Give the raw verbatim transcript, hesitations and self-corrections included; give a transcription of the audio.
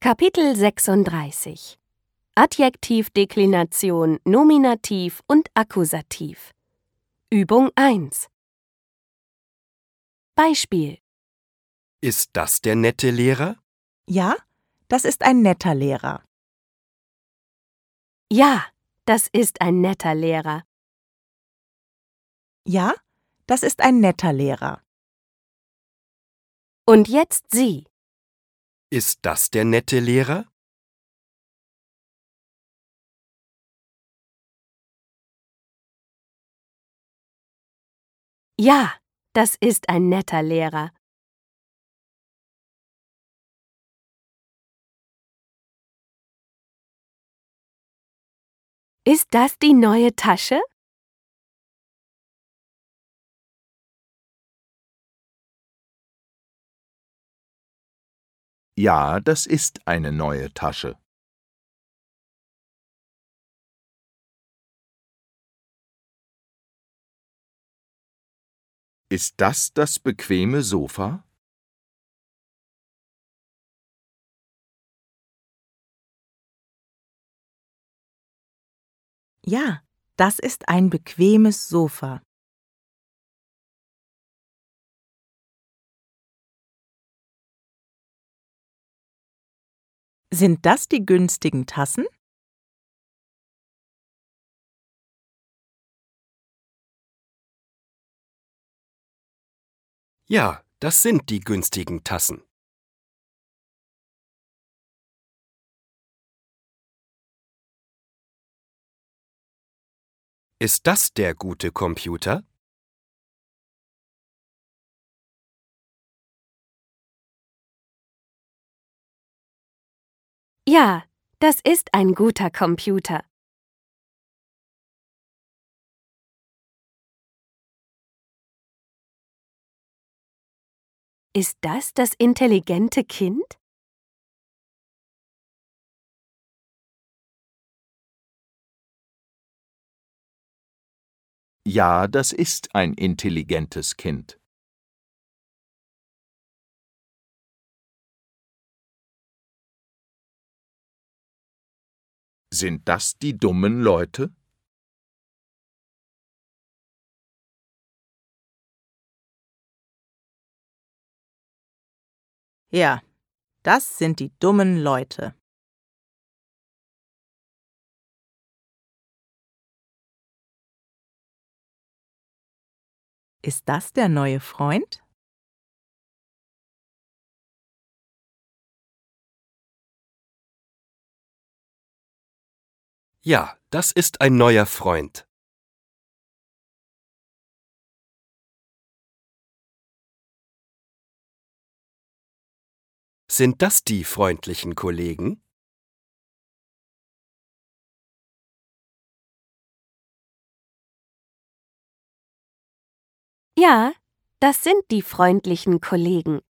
Kapitel sechsunddreißig Adjektivdeklination, Nominativ und Akkusativ. Übung eins. Beispiel: Ist das der nette Lehrer? Ja, das ist ein netter Lehrer. Ja, das ist ein netter Lehrer. Ja, das ist ein netter Lehrer. Und jetzt Sie. Ist das der nette Lehrer? Ja, das ist ein netter Lehrer. Ist das die neue Tasche? Ja, das ist eine neue Tasche. Ist das das bequeme Sofa? Ja, das ist ein bequemes Sofa. Sind das die günstigen Tassen? Ja, das sind die günstigen Tassen. Ist das der gute Computer? Ja, das ist ein guter Computer. Ist das das intelligente Kind? Ja, das ist ein intelligentes Kind. Sind das die dummen Leute? Ja, das sind die dummen Leute. Ist das der neue Freund? Ja, das ist ein neuer Freund. Sind das die freundlichen Kollegen? Ja, das sind die freundlichen Kollegen.